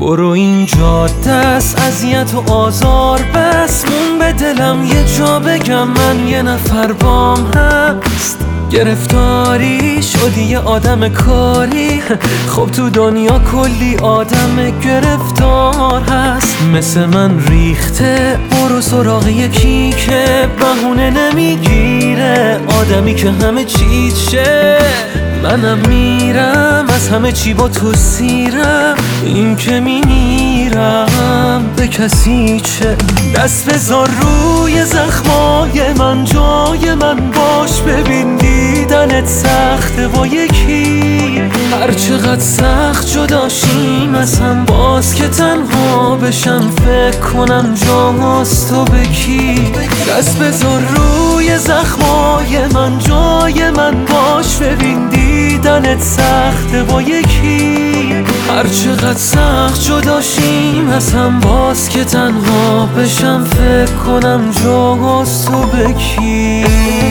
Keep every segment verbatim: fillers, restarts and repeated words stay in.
برو این جاده است اذیت و آزار بس، مون به دلم یه جا بگم من یه نفر بام هست. گرفتاری شدی یه آدم کاری، خب تو دنیا کلی آدم گرفتار هست. مثل من ریخته برو سراغ یکی که بهونه نمیگیره، آدمی که همه چیزشه. منم میرم از همه چی با تو سیرم، این که میمیرم به کسی چه. دست بذار روی زخمای من، جای من باش، ببین دیدنت سخته با یکی. هر چقدر سخت جداشیم از هم، باز که تنها بشم فکر کنم جاست تو به کی. دست بذار روی زخمای من، جای من باش، ببین دیدنت سخته با یکی. هر چقدر سخت جداشیم از هم، باز که تنها بشم فکر کنم جاست تو به کی.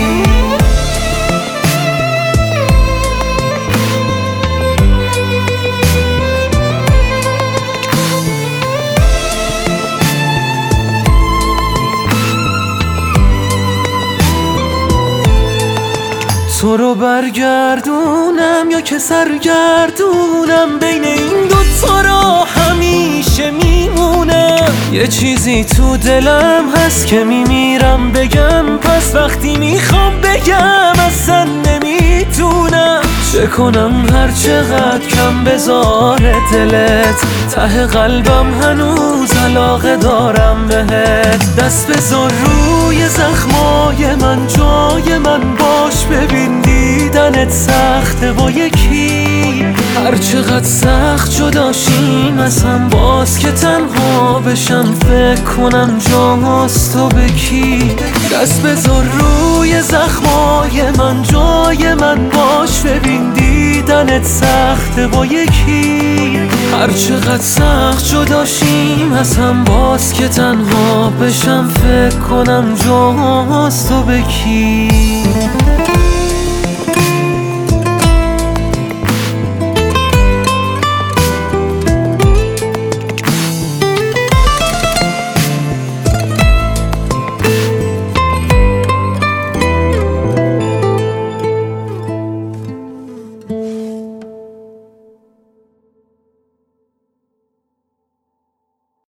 تو رو برگردونم یا که سرگردونم، بین این دوتا را همیشه میمونم. یه چیزی تو دلم هست که میمیرم بگم، پس وقتی میخوام بگم اصلا نمیتونم. چه کنم هر چقدر کم بذاره دلت، ته قلبم هنوز علاقه دارم بهت. دست بذار روی زخمای من، جای من باش، ببین دیدنت سخته با یکی. هر چقدر سخت جداشیم از هم، باز که تنها بشم فکر کنم جاست تو به کی. دست بذار روی زخمای من، جای من باش، ببین دیدنت سخته با یکی. هر چقدر سخت جداشیم از هم، باز که تنها بشم فکر کنم جاست تو به کی.